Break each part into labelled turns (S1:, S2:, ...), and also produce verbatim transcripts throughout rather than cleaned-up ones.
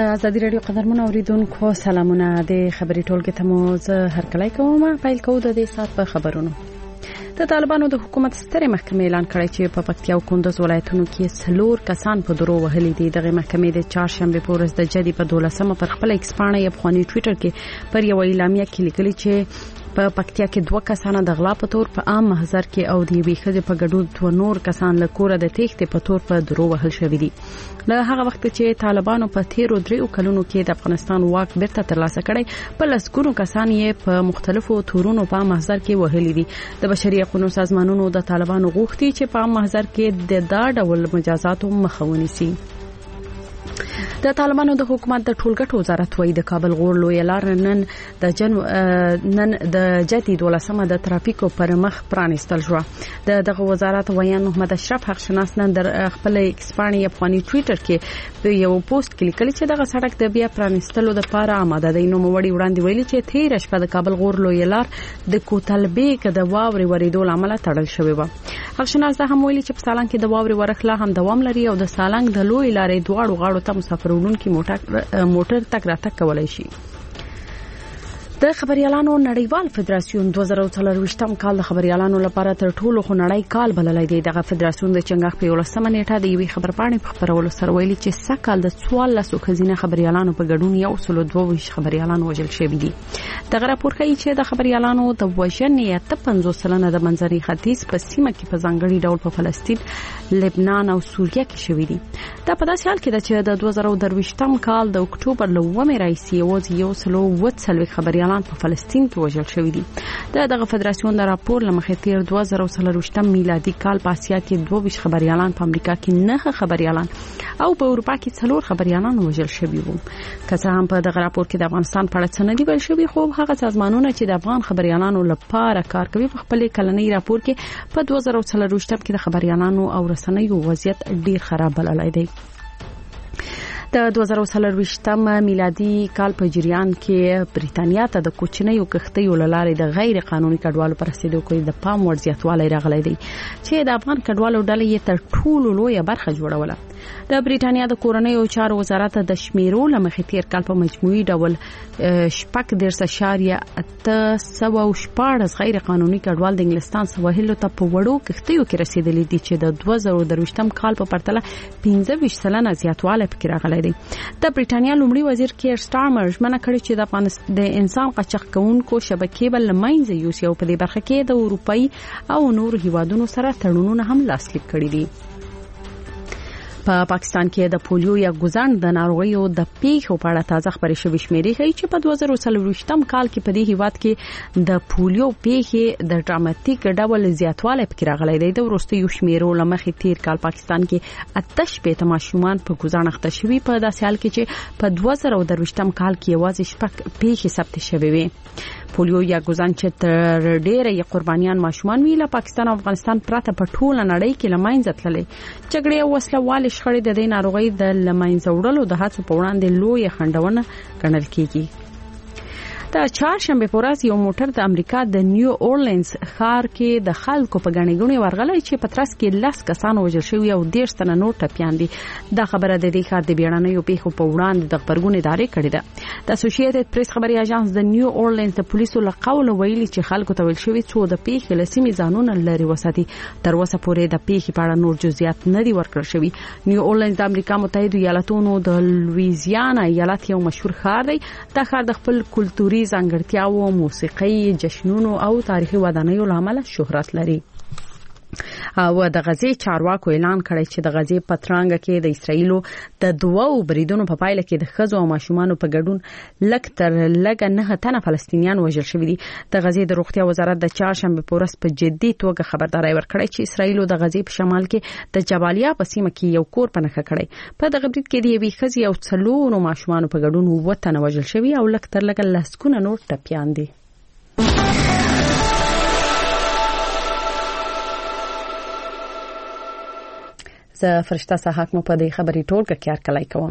S1: آزادي رادیو قدرمن اوریدونکو سلامونه د خبري ټولګي ته مو زه هر کله کوم پیل کوو د دې سات په خبرونو. د طالبانو د حکومت ستره محکمې اعلان کړی چې په پکتیا او کندوز ولایتونو کې څلور کسان په درو وهلي دي. دغه محکمې د چهارشنبه په ورځ د جدي په دولسمه پر خپل ایکس پاڼه یې په ټوئیټر کې پر یو اعلامیه کې لیکلي چې په پکتیا کې دوه کسان د غلا په تور په عام محضر کې او د یوې ښځې په ګډون دوه نور کسان له کوره د تېښتې په تور په درو وهل شوي دي. له هغه وخت چې طالبانو په تیرو دریو کلونو کې د افغانستان واک بیرته ترلاسه کړی په لسګونو کسان یې په مختلفو تورونو په محضر کې وهلي دي. د بشري حقوقو سازمانونو د طالبانو غوښتي چې په محضر کې د دا ډول مجازاتو مخه ونیسي. د طالبانو د حکومت د ټولګټو وزارت وایي د کابل غور لوی لار نن د جن نن د جدي دولسمه د ترافیکو پر مخ پرانستل شو. د دغه وزارت ویان محمد اشرف حق شناس نن در خپل ایکسپانی افغاني ټوئیټر کې په یو پوسټ کې لیکلي چې دغه سړک د بیا پرانستلو لپاره آماده دی. نو موړي وړاندې ویلي چې تیر شپه د کابل غور لوی لار د کوتلبیک د واوري وریدو لامل تړل شوی و. حق شناس دا هم ویلي چې په سالنګ کې د واوري ورخلا هم دوام لري او د سالنګ د لوی لارې دواړو غاړو ته مسافر ورونکي موټر موټر تک راتک کولای شي. د خبريالانو نړیوال فدراسیون دوه زره څلرويشتم کال د خبريالانو لپاره تر ټولو خنړی کال بللای دی. دغه فدراسیون د چنګاخ په ولسمه نیټه د یوې خبرپاڼې په خبرولو سره ویلي چې سکهال د څوارلس خزینه خبريالانو په ګډون یو سل دوه ویشت خبريالانو وژل شوي دي. دغه راپور کوي چې د خبريالانو د وژنې ته پنځوس سلنه د منځني ختیځ په سیمه کې په ځانګړي ډول په فلسطین، لبنان او سوریه کې شوي دي. دا په داسې حال کې ده چې د دوه زره درویشتم کال د اکتوبر لومې راځي یوازې یو سل اووه څلوېښت خبريالان په فلسطین کې وژل شوي دي. دغه فدراسیون د راپور لمخې تیر دوه زره څلرويشتم میلادي کال په اسیا کې دوه ویشت خبريالان، په امریکا کې نه خبريالان او په اروپا کې څلور خبريالان وژل شوي وو. که څه هم په دغه راپور کې د افغانستان په اړه څه نه دی ویل شوي، خو هغه سازمانونه چې د افغان خبريالانو لپاره کار کوي په خپل کلنۍ راپور کې په دوه زره څلرويشتم کې د خبريالانو او رسنیو وضعیت ډیر خراب بللی دی. د دوه زره څلرويشتم میلادي کال په جریان کې بریتانیا ته د کوچنیو کښتیو لارې د غیر قانوني کډوالو پر رسیدو کوي د پام وړ زیاتوالی راغلی دی چې د افغان کډوالو ډلې یې تر ټولو لویه برخه جوړوله. د بریتانیا د کورنیو چارو وزارت د شمیرو لمخې تیر کال په مجموعي ډول شپږ دېرش اعشاریه اته سوه شپاړس غیر قانوني کډوال د انګلستان سواحلو ته په وړو کښتیو کې رسیدلي دي چې د دوه زره درویشتم کال په پرتله پنځه ویشت سلنه زیاتوالی پکې راغلی دی. د بریتانیا لومړي وزیر کیر سټارمر ژمنه کړې چې د افغانستان د انسان قاچاق کوونکو شبکې بل لمنځه یوسي او په دې برخه کې د اروپאי او نور هیوادونو سره تړونونه هم لاسلیک کړي دي. په پاکستان کې د پولیو یا ګوزند د ناروغیو د پیښو په اړه تازه خبرې شوې شمیرې ښیي چې په دوه زره څلرويشتم کال کې په دې هیواد کې د پولیو پیښې د ډراماتیک ډول زیاتوالی پکې راغلی دی. د وروستیو شمیرو لمخې تیر کال پاکستان کې اته شپېته ماشومان په ګوزند اخته شوي، په داسې حال کې چې په دوه زره درویشتم کال کې یوازې شپږ پیښې ثبت شوې وې. پولیو یا ګوزند چې تر ډیره یې قربانیان ماشومان وی له پاکستان او افغانستان پرته په ټوله نړۍ کې لمنځه تللې. جګړې او وسلوالې شخړې د دې ناروغۍ د لمنځه وړلو د هڅو په وړاندې لویه خنډونه ګڼل کیږي. د چهارشنبه په ورځ یو موټر د امریکا د نیو اورلینز ښار کې د خلکو په ګڼې ګوڼې ورغلی چې په ترڅ کې لس کسان وژل شوي او دېرش تنه نور ټپیان دي. دا خبره د دې ښار د بیړنیو پیښو په وړاندې د غبرګون ادارې کړې ده. د اسوسییټډ پریس خبري اژانس د نیو اورلینز د پولیسو له قوله ویلي چې خلکو ته ویل شوي څو د پیښې له سیمې ځانونه لرې وساتي. تر اوسه پورې د پیښې په اړه نور جزئیات نه دي ورکړل شوي. نیو اورلینز د امریکا متحده ایالاتونو د لویزیانا ایالت یو مشهور ښار دی. دا ښار د خپل کلتوري ځانګړتیاو، موسیقي، جشنونو او تاریخي ودانیو لامل شهرت لري. او د غزې چارواکو اعلان کړی چې د غزې پترانګ کې د اسرایلو د دوو بریدونو په پایله کې د ښځو او ماشومانو په ګډون لږ تر لږه نه تنه فلسطینیان وژل شوي دي. د غزې د روغتیا وزارت د چهارشنبه په ورځ په جدي توګه خبرداري ورکړې چې اسرایلو د غزې په شمال کې د جبالیا په سیمه کې یو کور په نښه کړی. په دغه برید کې د یوې ښځې او څلورو ماشومانو په ګډون اووه تنه وژل شوي او لږ تر لږه لسګونه نور ټپیان دي. زه فرشته صحاک مو په دې خبري ټولګه کې هر کله کوم.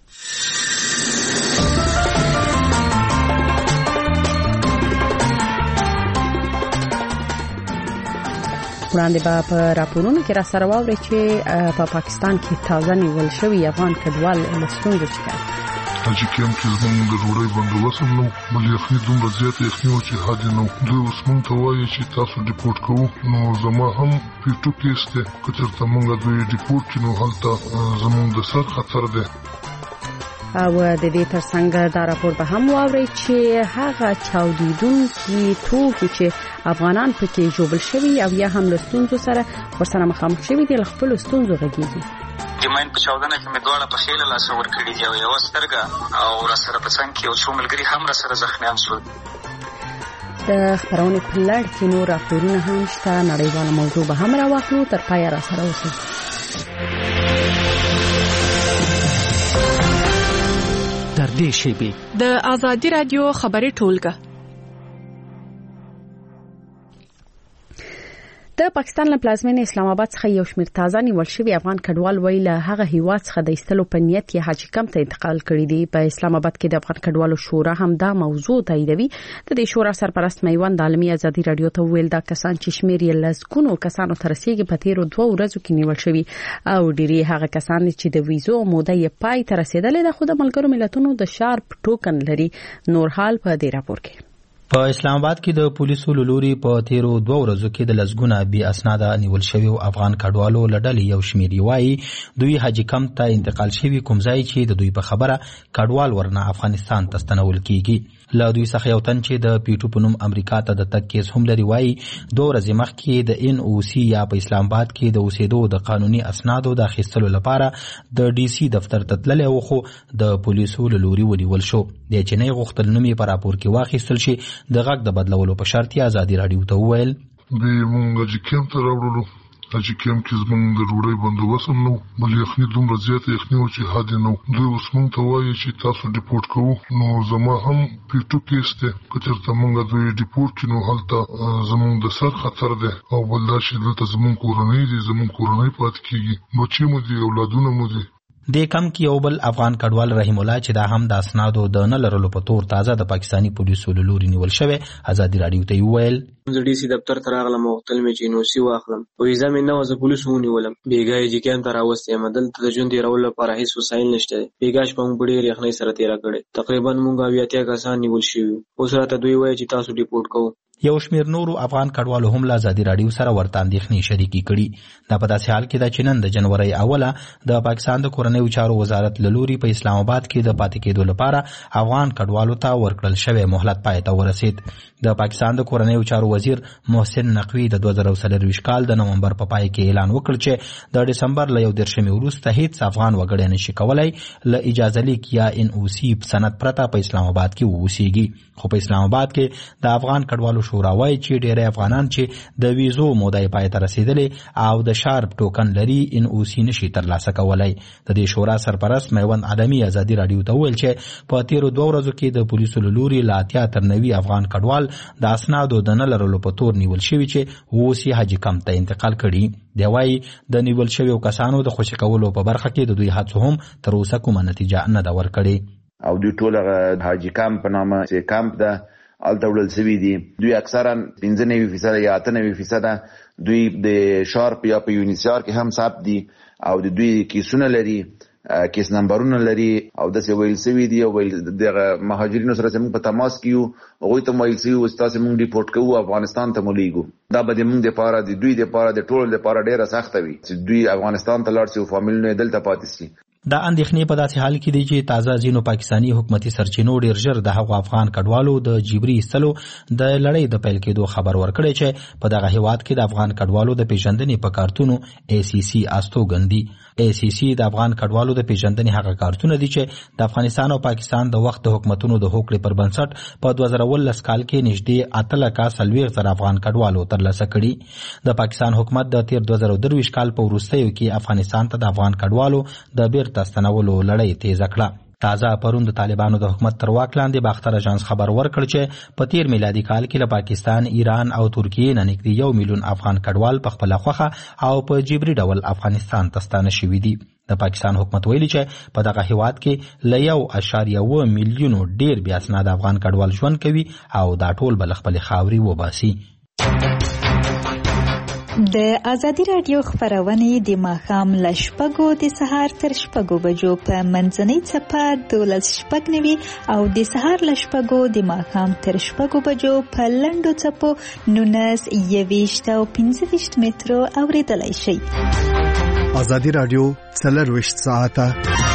S1: وړاندې به په راپورونو کې را سره واورئ چې په پاکستان کې تازه نیول شوی افغان کډوال له ستونزو شکایت
S2: حاجي کیمپ کې زموږ د ډوډۍ بندوبست هم نو بل یخني دومره زیاته یخني وه چې حد یې نه و. دوی اوس موږ ته وایي چې تاسو ډیپورټ کوو. نو زما هم پیټو کیس دی، که چېرته موږ دوی ډیپورټ کړي نو هلته زموږ د سر خطر دی.
S1: او د دې ترڅنګ دا راپور به هم واوري چې هغه چاودیدونکي توکي چې افغانان پکې جوړل شوي او یا هم له ستونزو سره ورسره مخامخ شوي دي، له خپلو ستونزو غږیږي.
S3: جمعین په چاودنه کې مې دواړه په خېله لاس ورکړي دي او یوه سترګه او راسره په څنګ کې یو څو ملګري هم راسره زخمیان شول.
S1: د خبرونې په لړ کې نور راپورونه هم شته. نړیواله موضوع به هم راواخلو. تر پایه راسره اوسئ.
S4: در دې شیبې
S5: د آزادي رادیو خبري ټولګه.
S1: د پاکستان له پلازمینې اسلام آباد څخه یو شمېر تازه نیول شوي افغان کډوال ویل له هغه هیواد څخه د ایستلو په نیت یې حاجي کمپ ته انتقال کړي دي. په اسلام آباد کې د افغان کډوالو شورا هم دا موضوع تاییدوي. د دې شورا سرپرست میوند عالمي ازادي رادیو ته ویل دا کسان چې شمېر یې لسګونو کسانو ته رسیږي په تیرو دوه ورځو کې نیول شوي او ډېری هغه کسان چې د ویزو موده یې پای ته رسیدلې ده خو د ملګرو ملتونو د شارپ ټوکن لري. نور حال په دې راپور کې.
S6: په اسلام آباد کې د پولیسو لوري په تیرو دوه ورځو کې د لسګونه بي اسناده نیول شوی افغان کډوالو لړل یو شمېر وایي دوی حاجي کمپ ته انتقال شوی کوم ځای چې د دوی په خبره کډوال ورنه افغانستان ته ستنول کیږي. له دوی څخه یو تن چې د پیټو په نوم امریکا ته د تګ کیس هم لري وایي دوه ورځې مخکې د ان او سی یا په اسلام آباد کې د اوسېدو د قانوني اسنادو د اخیستلو لپاره د ډي سي دفتر ته تللی و خو د پولیسو لوري ونیول شو. د چینای غوښتل نوم یې په راپور کې واخیستل شي. د غږ د بدلولو په شرط یې ازادي رادیو ته وویل
S2: د مونږ حاجي کیمپ ته راوړلو. حاجي کیمپ کې زموږ د ډوډۍ بندوبست هم نه و، بل یخني دومره زیاته یخني وه چې حد یې نه و. دوی اوس موږ ته وایي چې تاسو ډیپورټ کوو. نو زما هم پیټو کیس دی، که چېرته موږ دوی ډیپورټ کړي نو هلته زموږ د سر خطر دی. او بل دا چې دلته زموږ کورنۍ دي، زموږ کورنۍ پاتې کېږي، بچي مو دي، اولادونه مو دي.
S6: د کم کې یو بل افغان کډوال رحیم الله چې دا هم د اسنادو د نه لرلو په تور تازه د پاکستاني پولیسو له لوري نیول شوی ازادي رادیو ته ویل
S7: زه ډي سي دفتر ته راغلم او غوښتل مې چې نو سي واخلم. ویزه مې نه وه، زه پولیسو ونیولم. بیګا یې جکیان ته راوستی یم. دلته د ژوند تېرولو لپاره هېڅ وسایل نشته دی. بیګا شپه موږ په ډېرې یخنۍ سره تېره کړې. تقریبا موږ اویا اتیا کسان نیول شوي وو. اوس راته دوی وایي چې تاسو ډیپورټ کوو.
S6: یو شمېر نورو افغان کډوالو هم له ازادي رادیو سره ورته اندېښنې شریکې کړي. دا په داسې حال کې ده چې نن د جنورۍ اوله د پاکستان د کورنیو چارو وزارت له لوري په اسلام آباد کې د پاتې کېدو لپاره افغان کډوالو ته ورکړل شوی مهلت پای ته ورسید. د پاکستان د کورنیو چارو وزیر محسن نقوي د دوه زره څلرویشت کال د نومبر په پای کې اعلان وکړ چې د ډسمبر له یو دېرشمې وروسته هیڅ افغان وګړی نشي کولی له اجازه لیک یا ان او سی سند پرته په اسلام آباد کې واوسیږي. خو په اسلام آباد کې د افغان کډوالو شورا وایي چې ډېری افغانان چې د ویزو موده یې پای ته رسېدلې او د شارپ ټوکن لري ان او سی نشي ترلاسه کولی. د دې شورا سرپرست میوند عالمي ازادي رادیو ته وویل چې په تیرو دوه ورځو کې د پولیسو له لوري له اتیا تر نوي افغان کډوال د اسنادو د نه لرلو په تور نیول شوي چې اوس یې حاجي کمپ ته انتقال کړي. دی وایي د نیول شویو کسانو د خوشي کولو په برخه کې د دوی هڅو هم تر اوسه کومه نتیجه نه ده ورکړې.
S8: او دوی ټول حاجي کمپ په نامه چې کمپ ده هلته وړل شوي دي. دوی اکثرا پنځه نوي فیصده یا اته نوي فیصده دوی د شارپ یا په یونیسیار کې هم ثبت دي او د دوی کیسونه لري، کیس نمبرونه لري او داسې ویل شوي دي. او دغه مهاجرینو سره چې موږ په تماس کې یو هغوی ته ویل شوي وو ستاسې موږ ډیپورټ کوو، افغانستان ته مو لیږو. دا به د موږ دپاره د دوی دپاره د ټولو دپاره ډېره سخته وي چې دوی افغانستان ته لاړ شي او فامیلونه یې دلته پاتې شي.
S6: دا اندېښنې په داسې حال کې دي چې تازه ځینو پاکستاني حکومتي سرچینو ډېر ژر د هغو افغان کډوالو د جبري ایستلو د لړۍ د پیل کېدو خبر ورکړی چې په دغه هیواد کې د افغان کډوالو د پیژندنې په کارتونو ای سی سی استوګن دي. ای سی سی د افغان کډوالو د پیژندنې هغه کارتونه دي چې د افغانستان او پاکستان د وخت د حکومتونو د هوکړې پر بنسټ په دوه زره اوولس کال کې نږدې اته لکه څلوېښت زره افغان کډوالو ترلاسه کړي. د پاکستان حکومت د تیر دوه زره درویشت کال په وروستیو کې افغانستان ته د افغان کډوالو د بیرته ستنولو لړۍ تیزه کړه. تازه پرون د طالبانو د حکومت تر واک لاندې باختر اژانس خبر ورکړ چې په تیر میلادي کال کې له پاکستان، ایران او ترکیې نه نږدې یو میلیون افغان کډوال په خپله خوښه او په جبري ډول افغانستان ته ستانه شوي دي. د پاکستان حکومت ویلي چې په دغه هیواد کې له یو اشاریه اوه میلیونو ډېر بې اسناده افغان کډوال ژوند کوي او دا ټول به له خپلې خاورې وباسي.
S9: د ازادي راډیو خبرونه د ماښام له شپږو د سهار تر شپږو بجو په منځنۍ څپه دولس شپږ نوي او د سهار له شپږو د ماښام تر شپږو بجو په لنډو څپو نولس یویشت او پنځه ویشت مترو اورېدلی شئ.
S10: ازادي راډیو څلرویشت ساعته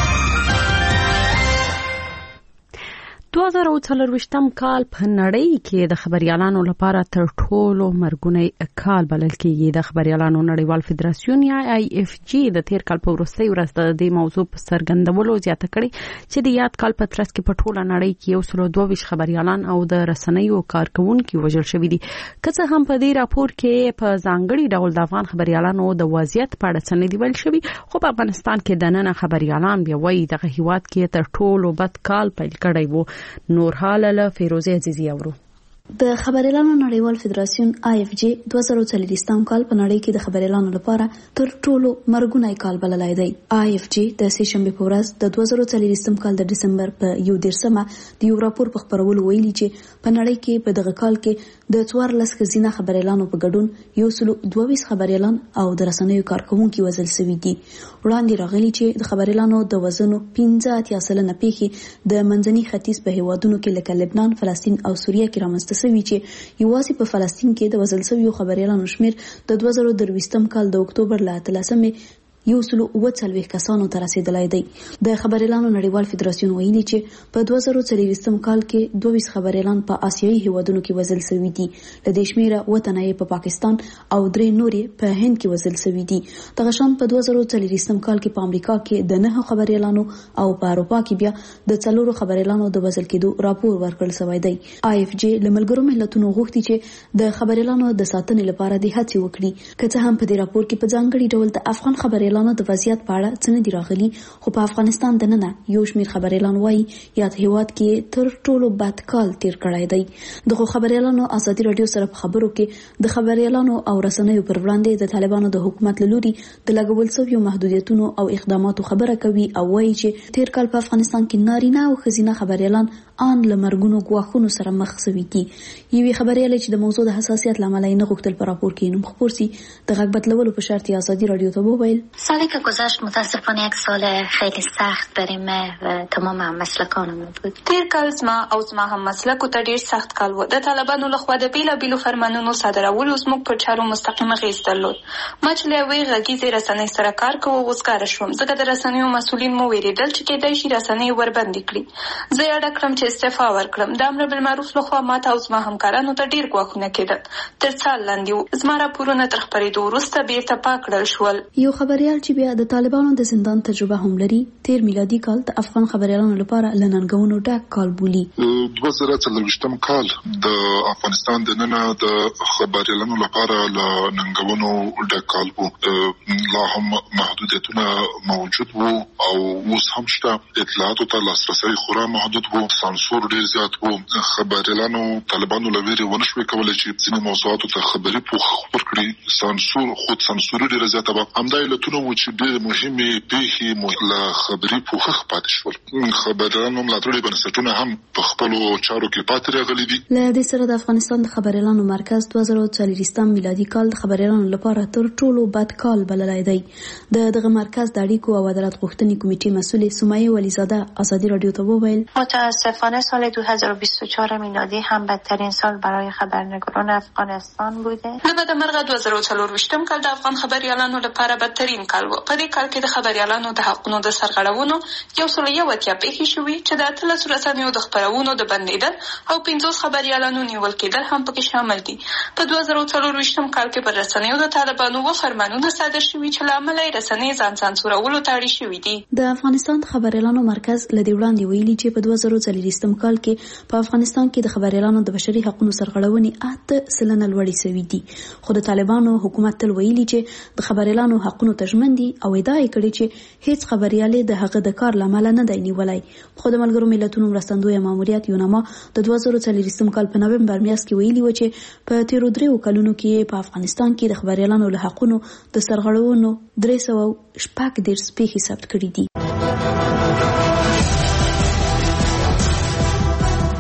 S1: دوه زره څلرویشتم کال په نړۍ کې د خبريالانو لپاره تر ټولو مرګونی کال بلل کېږي. د خبريالانو نړیوال فدراسیون یا آی اف جی د تیر کال په وروستۍ ورځ د دې موضوع په څرګندولو زیاته کړې چې د یاد کال په ترڅ کې په ټوله نړۍ کې یو سل دوه ویشت خبريالان او د رسنیو کارکونکو وژل شوي دي. که څه هم په دې راپور کې په ځانګړي ډول د افغان خبريالانو د وضعیت په اړه څه نه دی ویل شوي، خو په افغانستان کې د نن خبريالان بیا وایي دغه هیواد کې تر ټولو بد کال پیل کړی وو. نور حال له فیروزه عزیزی اورو.
S11: د خبريالانو نړیوال فدراسیون آی اف جی دوه زره څلوېښتم کال په نړۍ کې د خبريالانو لپاره تر ټولو مرګونی کال بللای دی. آی اف جی د سه شنبه په ورځ د دوه زره څلوېښتم کال د دسمبر په یو دیرشمه د یو راپور په خبرولو ویلي چې په نړۍ کې په دغه کال کې د څوارلس ښځینه خبريالانو په ګډون یو سل دوه ویشت خبريالان او د رسنیو کارکونکو وژل شوي دي. وړاندې راغلي چې د خبريالانو د وزنو پنځه اتیا سلنه پیښې د منځني ختیځ په هیوادونو کې لکه لبنان، فلسطین او سوریه کې رامنځته شوي چې یوازې په فلسطین کې د وژل شویو خبريالانو شمیر د دوه زره درویشتم کال د اکتوبر له اتلسمې یو سل اووه څلوېښت کسانو ته رسیدلی دی. د خبريالانو نړیوال فدراسیون ویلي چې په دوه زره څلوېښتم کال کې دوه ویشت خبريالان په آسیایي هیوادونو کې وژل شوي دي. له دې شمیره اووه تنه یې په پاکستان او درې نورې په هند کې وژل شوي دي. دغه شان په دوه زره څلوېښتم کال کې په امریکا کې د نهه خبريالانو او په اروپا کې بیا د څلورو خبريالانو د وژل کېدو راپور ورکړل شوی دی. آی اف جی له ملګرو ملتونو غوښتي چې د خبريالانو د ساتنې لپاره د هڅې وکړي. که څه هم په دې راپور کې په ځانګړي ډول د افغان خبريالانو د وضعیت په اړه څه نه دي راغلي، خو په افغانستان د ننه یو شمیر خبريالان وایي یاد هیواد کې تر ټولو بد کال تیر کړی دی. دغه خبريالانو ازادي راډیو سره په خبرو کې د خبريالانو او رسنیو پر وړاندې د طالبانو د حکومت له لوري د لګول شویو محدودیتونو او اقداماتو خبره کوي او وایي چې تیر کال په افغانستان کې نارینه او ښځینه خبريالان ان له مرګونو ګواښونو سره مخ شوي دي. یوې خبريالې چې د موضوع د حساسیت له امله نه غوښتل په راپور کې نوم خپور سي د غږ بدلولو په شرط ازادي راډیو ته وویل
S12: سالی که گذشت متاسفانه یک سال خیلی سخت برای من و تمام هم‌مسلکانم بود.
S5: تیر کال زما او زما هم مسلکو ته ډیر سخت کال و. د طالبانو لخوا د بیلابیلو فرمانونو صادرولو زموږ پر چارو مستقیم اغیز درلود. ما چې له یوې غږیزې رسنۍ سره کار کوو وزګاره شوم، ځکه د رسنیو مسؤلین مو ویرېدل چې کېدای شي رسنۍ وربندې کړي. زه یې اډه کړم چې استعفا ورکړم. د امر بالمعروف لخوا ماته او زما همکارانو ته ډیر ګواښونه کېدل. تر څال لاندې زما راپورونه تر خپرېدو وروسته بیرته پاک کړل شول.
S11: یو خبريال چې بیا د طالبانو د زندان تجربه هم لري تیر میلادي کال د افغان خبريالانو لپاره لننګونو ډک کال بولي.
S2: دوه زره څلوېښتم کال د افغانستان د نن د خبريالانو لپاره لننګونو ډک کال وو. لا هم محدودیتونه موجود وو او اوس هم شته. اطلاعاتو ته لاسرسي خورا محدود وو. سانسور ډیر زیات وو. خبريالانو طالبانو لویري ونشوي کولای چې ځینې موضوعاتو ته خبري پوښ خبر کړي. سانسور خود سانسور ډیر زیات و. همدا علتونه و چې ډیر مهمه پیښې له خبري پوښښ پاتې شول. خبريالانو ملاتړي بنسټونه هم په خپل چارو کې پاتې راغلي دي.
S11: له دې سره د افغانستان د خبريالانو مرکز دوه زره څلوېښتم میلادي کال د خبريالانو لپاره تر ټولو بد کال بللای دی. د دغه مرکز د اړیکو او عدالت غوښتنې کمیټې مسؤل سمیه ولیزاده ازادي راډیو ته وویل
S12: متاسفانه سال دو هزار و بیست و چهار میلادی هم بدترین سال برای خبرنگاران افغانستان بوده.
S5: د بده مرغه دوه زره څلورویشتم کال د افغان خبريالانو لپاره بدترین کال و. په دې کال کې د خبريالانو د حقونو د سرغړونو یو سل یو اتیا پیښې شوې چې د اتلسو رسنیو د خپرونو د بندیدل او پنځوس خبريالانو نیول کېدل هم پکې شامل دي. په دوه زره څلورویشتم کال کې پر رسنیو د طالبانو و فرمانونه صادر شوي چې له امله یې رسنۍ ځان سانسورولو ته اړې شوي دي.
S11: د افغانستان د خبريالانو مرکز له دې وړاندې ویلي چې په دوه زره څلوېښتم کال کې په افغانستان کې د خبريالانو د بشري حقوقو سرغړونې اته سلنه لوړې شوي دي. خو د طالبانو حکومت تل ویلي چې د خبريالانو حقوقو ته ژمن دي او ادعا یې کړې چې هیڅ خبريالي د هغه د کار لامل نه دی نیولای. خو د ملګرو ملتونو مرستندوی ماموریت یوناما د دوه زره څلوېښتم کال په نومبر میاشت کې ویلي و چې په تیرو دریو کلونو کې په افغانستان کې د خبريالانو له حقوقو د سرغړونو درې سوه شپږ دېرش پیښې ثبت کړي دي.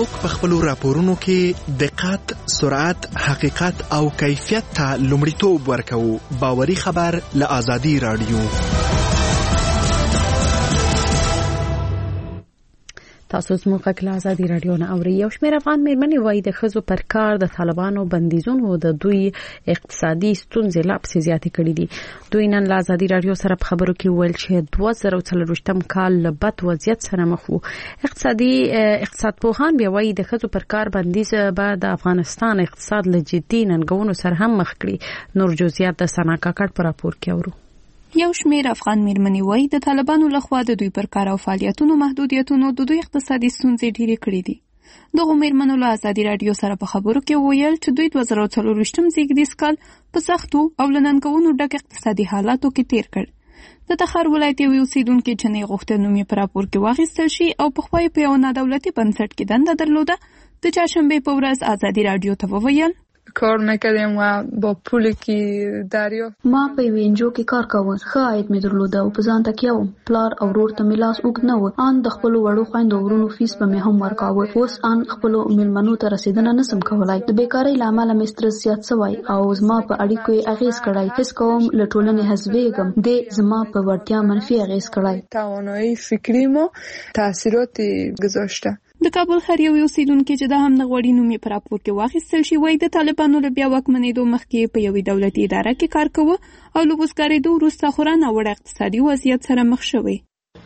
S10: موږ په خپلو راپورونو کې دقت، سرعت، حقیقت او کیفیت ته لومړیتوب ورکوو. باوري خبر له آزادي راډیو.
S1: تاسو زموږ غږ له آزادي راډیو نه اورئ. یو شمېر افغان مېرمنې وایي د ښځو پر کار د طالبانو بندیزونو د دوی اقتصادي ستونزې لا پسې زیاتې کړې دي. دوی نن له آزادي راډیو سره په خبرو کې وویل چې دوه زره څلرویشتم کال له بد وضعیت سره مخ وو. اقتصادي اقتصاد پوهان بیا وایي د ښځو پر کار بندیز به د افغانستان اقتصاد له جدي ننګونو سره هم مخ کړي. نور جزئیات د ثنا کاکړ په راپور کې اورو.
S5: یو شمېر افغان مېرمنې وایي د طالبانو لخوا د دوی پر کار او فعالیتونو محدودیتونو د دوی اقتصادي ستونزې ډېرې کړې دي. دغو مېرمنو له آزادي راډیو سره په خبرو کې وویل چې دوی دوه زره څلرویشتم زېږدیز کال په سختو او له ننګونو ډک اقتصادي حالاتو کې تیر کړ. د تخار ولایت یوې اوسېدونکې جنۍ غوښتل نوم یې په راپور کې واخیستل شي او پخوا یې په یوه نادولتي بنسټ کې دنده درلوده. د چهارشنبې په ورځ آزادي راډیو ته وویل
S13: کار میکردیم و با پولی که دریافت
S11: ما په یو انجو کې کار کاوه. ښه عاید مې درلوده او په ځان تکیه وم. پلار او ورور ته مې لاس اوږد نه و. ان د خپلو وړو خویندو ورونو فیس به مې هم ورکاوه. اوس ان خپلو میلمنو ته رسیدنه نسم کولای. د بیکارۍ له امله مې سترس زیات شوی او زما په اړیکو یې اغېز کړی. حس کوم له ټولنې حذفېږم. دې زما په وړتیا منفي اغېز کړی.
S13: توانایی فکری ما تاثیراتی گذاشته.
S5: د کابل ښار یو اوسېدونکي چې دا هم نه غواړي نوم یې په راپور کې واخیستل شي وایي د طالبانو له بیا واکمنېدو مخکې په یوې دولتي اداره کې کار کوه او له وزګارېدو وروسته خورا ناوړه اقتصادي وضعیت سره مخ شوی.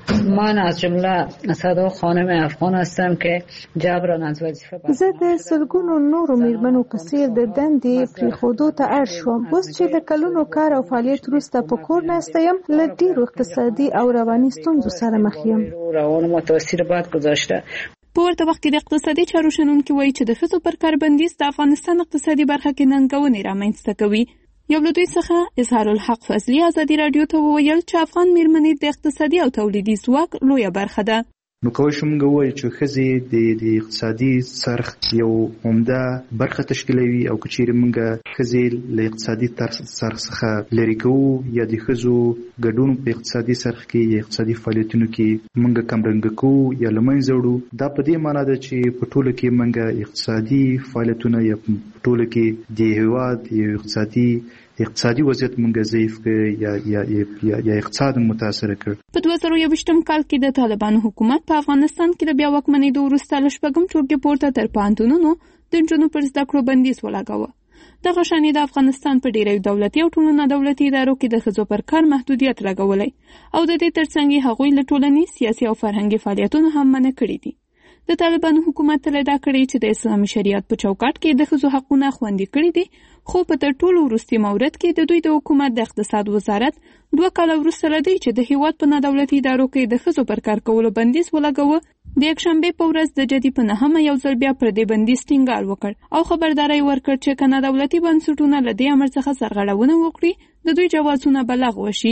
S14: من از جمله صدا خانم افغان هستم که جبران از وظیفه بر
S15: زه د سلګونو نورو میرمنو په څیر د دندې پریښودو ته اړ شوم. اوس چې د کلونو کار او فعالیت وروسته په کور ناسته یم له ډېرو اقتصادي او رواني ستونزو سره مخ یم.
S14: روان متاثر بد گذاشته.
S5: په ورته وخت کې د اقتصادي چارو شنونکي وایي چې د ښځو پر کار بندیز د افغانستان اقتصادي برخه کې ننګونې رامنځته کوي. یو له دوی څخه اظهار الحق فضلي آزادي راډیو ته وویل چې افغان مېرمنې د اقتصادي او تولیدي ځواک لویه برخه ده.
S16: نو کولی شو موږ ووایو چې ښځې د د اقتصادي څرخ یو عمده برخه تشکیلوي او که چیرې موږ ښځې له اقتصادي څرخ څخه لرې کوو یا د ښځو ګډون په اقتصادي څرخ کې یا اقتصادي فعالیتونو کې موږ کمرنګه کوو یا له منځه وړو. دا په دې معنا ده چې په ټوله کې موږ اقتصادي فعالیتونه یا په ټوله کې د هېواد یو اقتصادي اقتصادي وضعیت مونږ ضعیف کړ یا یا یا یا اقتصاد متاثر کړ.
S5: په دوه زره یوویشتم کال کې د طالبانو حکومت په افغانستان کې د بیا واکمنېدو وروسته له شپږم ټولګې پورته تر پوهنتونونو د نجونو پر زده کړو بندیز ولګاوه. دغه شانې د افغانستان په ډېرو دولتي او ټولو نادولتي ادارو کې د ښځو پر کار محدودیت لګولی او د دې ترڅنګ هغوی له ټولنیز، سیاسي او فرهنګي فعالیتونو هم منع کړي دي. د طالبانو حکومت تل دا کړی چې د اسلامي شریعت په چوکاټ کې د ښځو حقونه خوندي کړي دي، خو په تر ټولو وروستي مورد کې د دوی د حکومت د اقتصاد وزارت دوه کاله وروسته له دې چې د هېواد په نادولتي ادارو کې د ښځو پر کار کولو بندیز ولګاوه، د یکشنبې په ورځ د جدي په نهمه یو ځل بیا پر دې بندیز ټینګار وکړ او خبرداری ورکړ چې که نادولتي بنسټونه له دې امر څخه سرغړونه وکړي د دوی جوازونه به لغوه شي.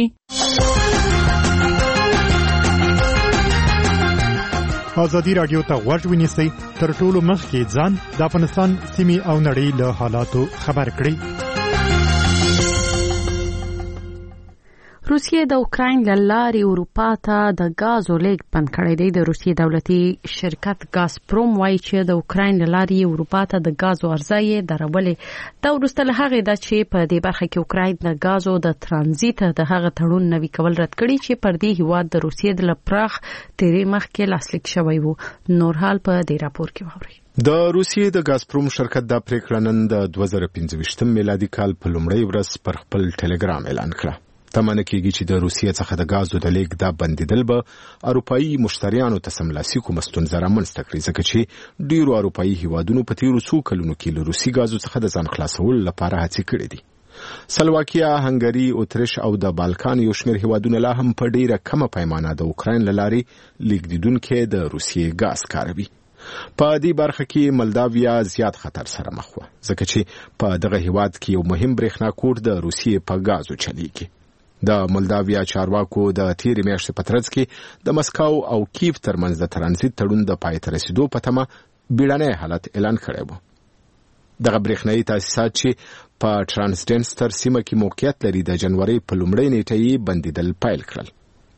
S17: آزادي راډیو ته غوږ ونیسئ، تر ټولو مخکې ځان د افغانستان سیمې او نړۍ له حالاتو خبر کړئ.
S1: روسیې د اوکراین له لارې اروپا ته د غازو لیږد بند کړی دی. د روسیې دولتي شرکت ګازپروم وایي چې د اوکراین له لارې اروپا ته د غازو عرضه یې درولې. دا وروسته له هغې ده چې په دې برخه کې اوکراین د غازو د ترانزیت د هغه تړون نوي کول رد کړي چې پر دې هیواد د روسیې د پراخ تیرې مخکې لاسلیک شوی و. نور حال په دې راپور کې واورئ.
S18: د روسیې د غازپروم شرکت دا پریکړه نن د دوه زره پنځه ویشتم میلادي کال په لومړۍ ورځ پر خپل ټلګرام اعلان کړه. تمنه کېږي چې د روسیې څخه د غازو د لیږد دا بندیدل به اروپایي مشتریانو ته سملاسي کومه ستونزه رامنځته کړي، ځکه چې ډیرو اروپایي هیوادونو په تیرو څو کلونو کې له روسي غازو څخه د ځان خلاصولو لپاره هڅې کړې دي. سلواکیا، هنګري، اتریش او د بالکان یو شمېر هیوادونه لا هم په ډیره کمه پیمانه د اوکراین له لارې لیږدیدونکي د روسیې غاز کاروي. په دې برخه کې مالداویا زیات خطر سره مخ وه، ځکه چې په دغه هیواد کې یو مهم برېښنا کوډ د روسیې په غازو چلیږي. د مالداویا چارواکو د تیرې میاشتې په ترڅ کې د مسکو او کیف ترمنځ د ترانزیت تړون د پای ته رسیدو په تمه بیړنی حالت اعلان کړی و. دغه برېښنایي تاسیسات چې په ټرانسډنسټر سیمه کې موقعیت لري د جنوري په لومړۍ نیټه یې بندیدل پیل کړل.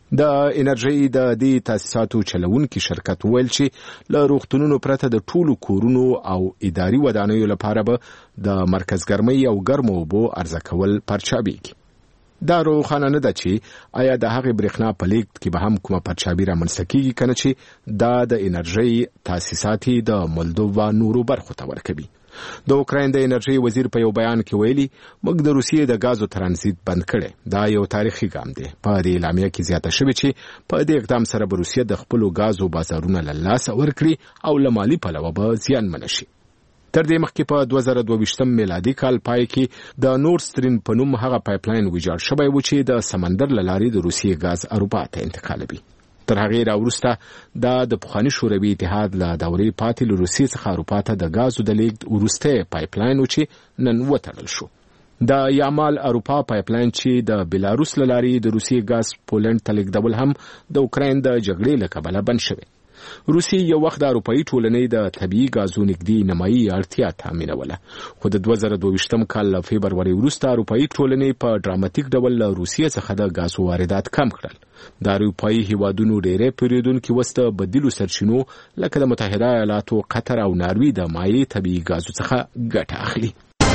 S18: د انرژي د دې تاسیساتو چلونکي شرکت ویل چې له روغتونونو پرته د ټولو کورونو او اداري ودانیو لپاره به د مرکز ګرمۍ او ګرمو اوبو عرضه کول پرچابېږي. دا روښانه نه ده چې آیا د هغې برېښنا په لیږد کې به هم کومه پرچابي رامنځته کېږي که نه چې دا د انرژۍ تاسیسات یې د مولدووا نورو برخو ته ورکوي. د اوکراین د انرژي وزیر په یو بیان کې ویلي موږ د روسیې د غازو ترانزیت بند کړی. دا یو تاریخي ګام دی. په دې اعلامیه کې زیاته شوې چې په دې اقدام سره به روسیه د خپلو غازو بازارونه له لاسه ورکړي او له مالي پلوه به زیانمنه شي. تر دې مخکې په دوه زره دوه ویشتم میلادي کال پای کې د نورد ستریم په نوم هغه پایپلاین ویجاړ شوی و چې د سمندر له لارې د روسیې غاز اروپا ته انتقالوي. تر هغې راوروسته دا د پخواني شوروي اتحاد له دورې پاتې له روسیې څخه اروپا ته د غازو د لیږد وروستی پایپلاین و چې نن وتړل شو. د یامال اروپا پایپلاین چې د بیلاروس له لارې د روسیې غاز پولنډ ته لیږدول هم د اوکراین د جګړې له کبله بند شوی. روسیې یو وخت د اروپایي ټولنې د طبیعي غازو نږدې نیمایي اړتیا تامینوله، خو د دوه زره دوه ویشتم کال له فبروري وروسته اروپایي ټولنې په ډراماتیک ډول له روسیې څخه د غازو واردات کم کړل. د اروپایي هیوادونو ډېری پیرودونکي اوس د بدیلو سرچینو لکه د متحده ایالاتو، قطر او ناروې د مایع طبیعي غازو څخه ګټه اخلي.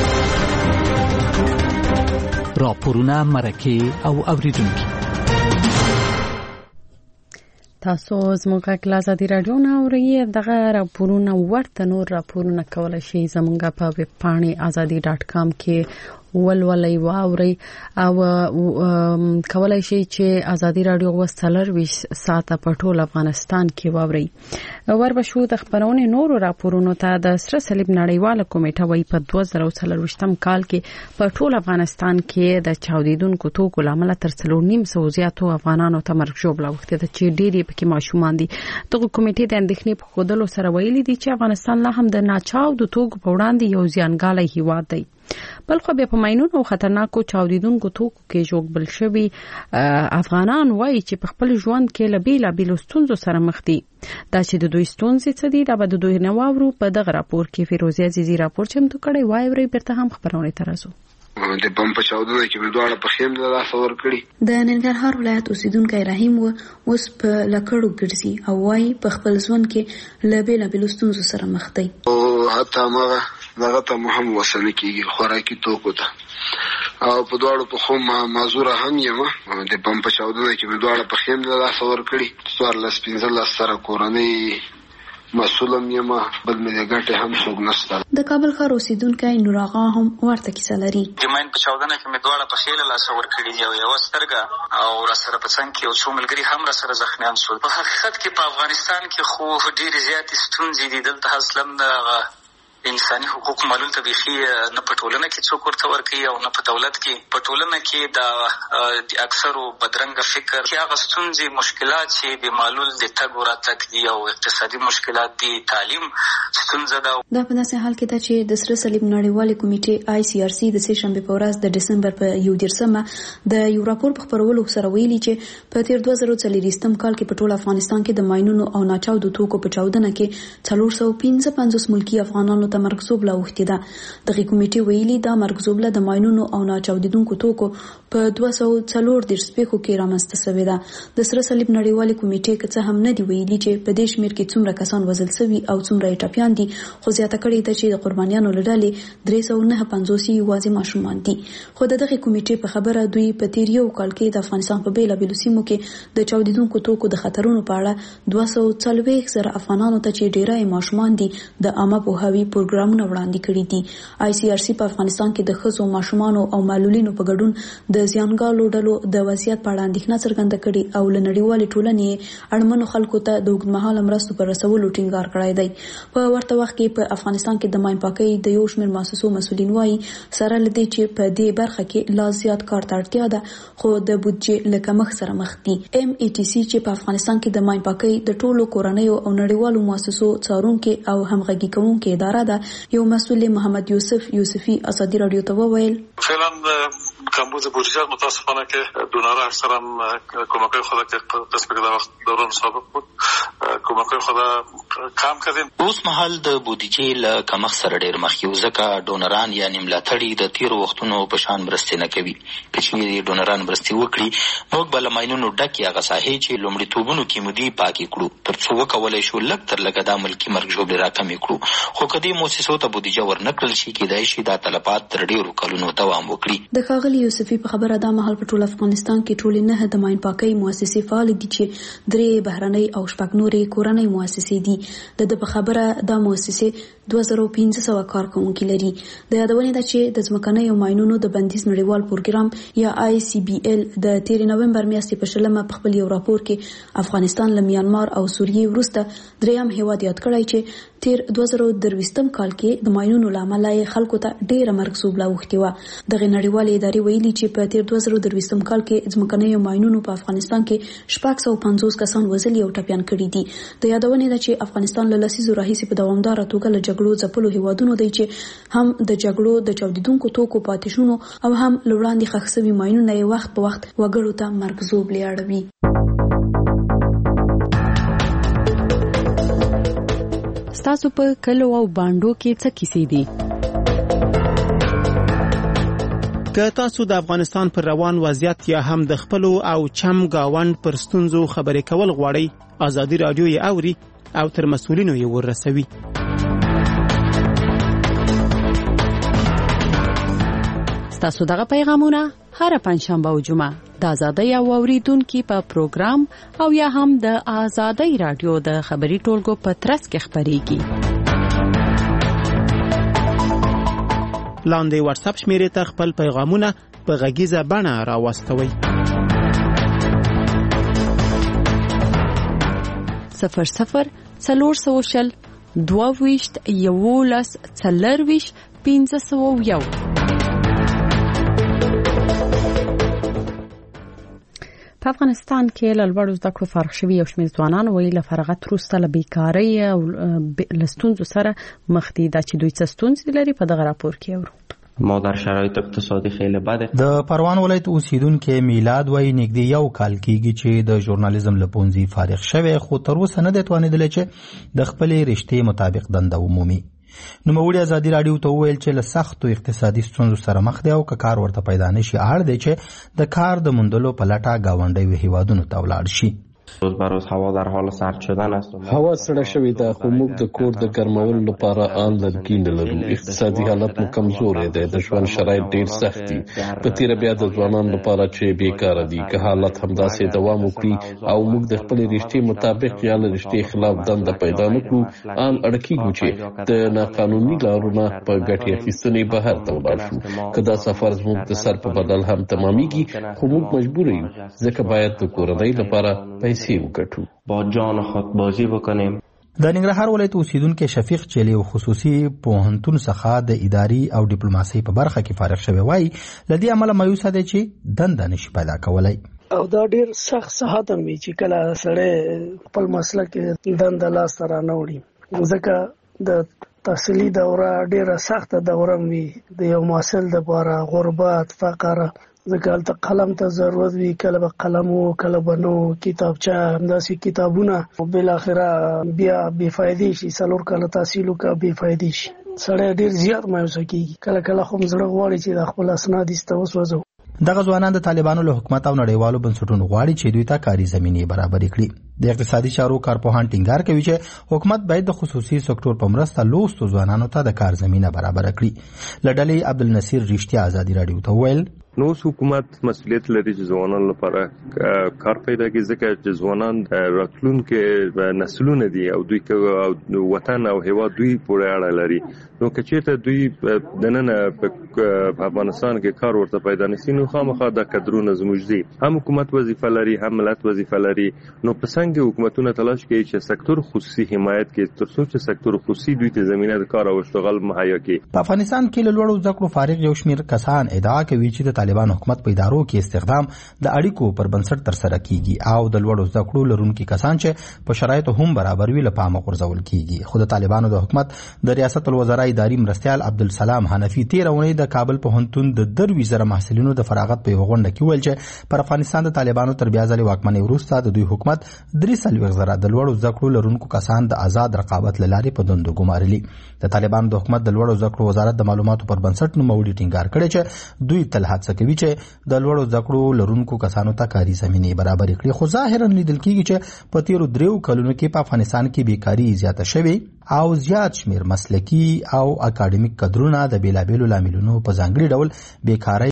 S4: راپورونه، مرکې او اوریدونکي
S1: تاسو زموږ غږ ازادي راډیو نه اورئ. دغه راپورونه ورته نور راپورونه کولای شئ زموږ په ویب پاڼې ازادي ډاټ کام کې ولولئ واورئ او کولای شئ چې ازادي راډیو وسلرویس ساعته په ټول افغانستان کې واورئ. وربشو د خبرونې نورو راپورونو ته د سره صلیب نړیواله کمیټه وایي په دوه زره څلرویشتم کال کې په ټول افغانستان کې د چاودیدونکو توکو لامل تر څلور نیم سوه زیاتو افغانانو ته مرګ ژوبله اوښتې ده چې ډېر کې ماشومان دي. دغه کمیټې د اندېښنې په ښودلو سره ویلي دي چې افغانستان لا هم د ناچاودو توکو په وړاندې یو زیانګالی هیواد دی. بل خو بیا په ماینونو او خطرناکو چاودیدونکو توکو کې ژوبل شوي افغانان وایي چې په خپل ژوند کې له بیلابیلو ستونزو سره مخ دي. دا چې د دوی ستونزې څه دي دا به د دوی نه واورو. په دغه راپور کې فیروزه عزیزي راپور چمتو کړی. واورئ بیرته هم خبرونه ته راځو.
S19: د بم په چاودنه کې به دواړه په خیم له لاسه ورکړي.
S11: د ننګرهار ولایت اوسیدونکی رحیم و اوس په لکړو ګرځي او وايي په خپل ژوند کې له بیلابیلو ستونزو سره مخ دی.
S19: او حتی هغه دغه ته هم وسنه کېږي خوراکي توکو ته او په دواړو په خو معذوره هم یم. د بم په چاودنه کې به دواړه په خیم له لاسه ورکړي. څوارلس پنځلس سره کورنۍ مسولم یم، بل مې د ګټې هم څوک نشته.
S11: د کابل ښار اوسیدونکی نور آغا هم ورته کیسه لري.
S3: د ماین په چاودنه کې مې دواړه پښې له لاسه ورکړي دي او یوه سترګه او راسره په څنګ کې یو څو ملګري هم راسره زخمیان شول. په حقیقت کې په افغانستان کې خو ډېرې زیاتې ستونزې دي. دلته اصلا د انساني حقوق معلول ته بیخي نه په ټولنه کې څوک ورته ورکوي او نه په دولت کې. په ټولنه کې د اکثرو بدرنګه فکر کې هغه ستونزې مشکلات چې بې معلول د تګ وراتګ دي او اقتصادي مشکلات دي، تعلیم ستونزه ده.
S11: دا په داسې حال کې ده چې د سره صلیب نړیوالې کمیټې آی سی آر سی د سې شنبې په ورځ د ډسمبر په یو دېرشمه د یو راپور په خپرولو سره ویلي چې په تیر دوه زره څلوېښتم کال کې په ټول افغانستان کې د ماینونو او ناچاودو توکو په چاودنه کې څلور سوه پنځه پنځوس ملکي افغانانو ته مرګ ژوبله اوښتې ده. دغه کمیټې ویلي دا مرګ ژوبله د ماینونو او ناچاودیدونکو توکو په دوه سوه څلور دېرش پیښو کې رامنځته شوې ده. د سره صلیب نړیوالې کمیټې که څه هم نه دي ویلي چې په دې شمېر کې څومره کسان وژل شوي او څومره یې ټپیان دي، خو زیاته کړې ده چې د قربانیانو له ډلې درې سوه نهه پنځوس یوازې ماشومان دي. خو د دغې کمیټې په خبره دوی په تیر یو کال کې د افغانستان په بیلابیلو سیمو کې د چاودیدونکو توکو د خطرونو په اړه دوه سوه څلوېښت زره افغانانو ته چې ډېری یې ماشومان دي د عامه پوهاوي پروګرامونه وړاندې کړي دي. آی سی آر سی په افغانستان کې د ښځو، ماشومانو او معلولینو په ګډون د زیانګالو ډلو د وضعیت په اړه اندېښنه څرګنده کړې او له نړیوالې ټولنې اړمنو خلکو ته د اوږدمهاله مرستو پر رسولو ټینګار کړی دی. په ورته وخت کې په افغانستان کې د ماین پاکۍ د یو شمېر مؤسسو مسؤلین وایي سره له دې چې په دې برخه کې لا زیات کار ته اړتیا ده، خو د بودجې له کمښت سره مخ دي. ایم ای ټي سی چې په افغانستان کې د ماین پاکۍ د ټولو کورنیو او نړیوالو مؤسسو څارونکې او همغږي کوونکې اداره ده، یو مسؤل محمد یوسف یوسفي ازادي راډیو ته وویل
S20: فعلا کمبود بودجه متاسفانه که دونرها اکثرا کمک‌های خود که قسمی که در وقت دوران سابق بود کمک‌های خود کم کردیم.
S21: اوس مهال د بودجې له کمښت سره ډېر مخ یو، ځکه ډونران یعنې ملاتړي د تیرو وختونو په شان مرستې نه کوي. که چېرې ډونران مرستې وکړي موږ به له ماینونو ډکې هغه ساحې چې لومړیتوبونو کې مودې پاکې کړو تر څو وکولی شو لږ تر لږه دا ملکي مرګ ژوبلې راکمې کړو. خو که دې مؤسسو ته بودجه ورنه کړل شي کېدای شي دا تلفات تر ډېرو کلونو دوام وکړي.
S11: د ښاغلي یوسفي په خبره دا مهال په ټول افغانستان کې ټولې نه د ماین پاکۍ مؤسسې فعال دي چې درې بهرنۍ او شپږ نورې کورنۍ مؤسسې دي. د ده په خبره دا مؤسسې دوه زره پنځه سوه کارکوونکي لري. د یادونې ده چې د ځمکنیو ماینونو د بندیز نړیوال پروګرام یا آی سی بي ال د تیرې نومبر میاشتې په شلمه په خپل یو راپور کې افغانستان له میانمار او سوریې وروسته دریم هیواد یاد کړی چې تیر دوه زره درویشتم کال کې د ماینونو له امله یې خلکو ته ډېره مرګ ژوبله اوښتې وه. دغې نړیوالې ادارې ویلي چې په تیر دوه زره درویشتم کال کې ځمکنیو ماینونو په افغانستان کې شپږ سوه پنځوس کسان وژلي او ټپیان کړي دي. د یادونې ده چې افغانستان له لسیزو راهیسې په دوامداره توګه له جګړو ځپلو هیوادونو دی چې هم د جګړو د چاودیدونکو توکو پاتې او هم له وړاندې ښخ شوي ماینونه یې وخت په وخت وګړو ته مرګ ژوبلې اړوي.
S1: ستاسو په کلو او بانډو کې څه کیسې دي؟
S22: که تاسو د افغانستان پر روان وضعیت یا هم د خپلو او چم گاوند پر ستونزو خبرې کول غواړئ، ازادي راډیو یې اوري او تر مسؤلینو یې ورسوي.
S1: تاسو دغه پیغامونه هر پنځشنبه او جمعه د آزادۍ او اوریدونکو په پروګرام او یا هم د آزادۍ رادیو د خبري ټولګو په ترڅ کې خبريږي.
S22: لاندې واتس اپ شمیرې ته خپل پیغامونه په غږیزه بڼه راوستوئ.
S1: صفر صفر څلور سوه شل دوه ویشت یولس څلرویشت پنځه سوه یو. په افغانستان کې له لوړو زده کړو فارغ شوي یو شمېر ځوانان وایي له فراغت وروسته له بیکارۍ او له ستونزو سره مخ دي. دا چې دوی څه ستونزې لري په دغه راپور کې اورو.
S23: ما در شرایط اقتصادی خیلی بده.
S6: د پروان ولایت اوسیدونکو میلاد وایي نږدې یو کال کېږي چې د ژورنالیزم له پوهنځي فارغ شوی خو تر اوسه نه دی توانېدلی چې د خپلې رشتې مطابق دنده ومومي. نوموړي ازادي راډیو ته وویل چې له سختو اقتصادي ستونزو سره مخ دی او که کار ورته پیدا نشي اړ دی چې د کار د موندلو په لټه ګاونډیو هیوادونو ته ولاړ شي.
S23: روز به روز هوا در حال سرد شدن است.
S24: هوا سړه شوې ده خو موږ د کور د ګرمولو لپاره آن لرګي نه لرو. اقتصادي حالت مو کمزوری دی. د ژوند شرایط ډېر سخت دي. په تیره بیا د ځوانانو لپاره چې بیکاره دي که حالت همداسې دوام وکړي او موږ د خپلې رشتې مطابق یا له رشتې خلاف دنده پیدا نه کړو آن اړه کېږو چې د ناقانوني لارو نه په ګټې اخیستنې بهر ته ولاړ شو. که دا سفر زموږ د سر په بدل هم تمامیږي خو موږ مجبور یو ځکه باید د کورنۍ لپاره پیسې وګټو.
S23: با جان خود بازی بکنیم.
S6: د ننګرهار ولایت اوسیدونکو شفیق چيلي او خصوصي پوهنتون څخه د اداري او ډیپلوماسي په برخه کې فارغ شوی وای لدی عمله مایوسه دي چې دنده نشي پیدا کولای
S25: او دا ډیر سخت ساعت می چې کله سړی خپل مسلک دنده لاس را نه وړي ځکه د تحصیلي دوره ډیره سخته دوره می د یو محصل د لپاره غربت فقر ځکه هلته قلم ته ضرورت وي کله به قلم و کله به نو کتابچه همداسې کتابونه بالاخره بیا بېفایدې شي څلور کاله تحصیل وکړه بېفایدې شي سړی ډېر زیات مایوسه کېږي کله کله خو م زړه غواړي چې د خپل اسناد ایسته وسوځو.
S6: دغه ځوانان د طالبانو له حکومت او نړیوالو بنسټونو غواړي چې دوی ته کاري زمینې برابرې کړي. د اقتصادي چارو کارپوهان ټینګار کوي چې حکومت باید د خصوصي سکتور په مرسته لوستو ځوانانو ته د کار زمینه برابر کړي. له ډلې عبدالنصیر رښتیا ازادي راډیو ته وویل
S26: نو حکومت مسؤلیت لري چې ځوانانو لپاره کار پیدا کړي ځکه چې ځوانان راتلونکي نسلونه دي او دوی او وطن او هیواد دوی پورې اړه لري. نو که چېرته دوی د نن په افغانستان کې کار ورته پیدا نشي نو خامخا د کډرونو زموږ دي. هم حکومت وظیفه لري هم ملت وظیفه لري. نو په څنګه حکومتونه تلاش کوي چې سکتور خصوصي حمایت کړي تر څو چې سکتور خصوصي دوی ته زمينه د کار او اشتغال مهیا کړي.
S6: په افغانستان کې له لوړو زده کړو فارغ یو شمېر کسان ادعا کوي چې د طالبان حکومت په ادارو کې استخدام د اړیکو پر بنسټ تر سره کیږي او د لوړو زده کړو لرونکي کسان چې په شرایطو هم برابر وي له پامه غورځول کیږي. خو د طالبانو د حکومت د ریاست الوزرا اداري مرستیال عبدالسلام حنفي تیر اونۍ د کابل پوهنتون د دروي زره محصلینو د فراغت په یو غونډه کې ویل چې پر افغانستان د طالبانو تر بیا ځلې واکمنۍ وروسته د دوی حکومت درې څلوېښت زره د لوړو زده کړو لرونکو کسان د آزاد رقابت له لارې په دندو ګمارلي. د طالبانو د حکومت د لوړو زده کړو وزارت د معلوماتو پر بنسټ نوموړي ټینګار کړی چې دوی تل هڅه کوي چې د لوړو زده کړو لرونکو کسانو ته کاري زمینې برابرې کړي، خو ظاهرا لیدل کېږي چې په تیرو دریو کلونو کې په افغانستان کې بیکاري زیاته شوې او زیات شمیر مسلکي او اکاډمیک کدرونه د بیلابیلو لاملونو په ځانګړي ډول بیکارۍ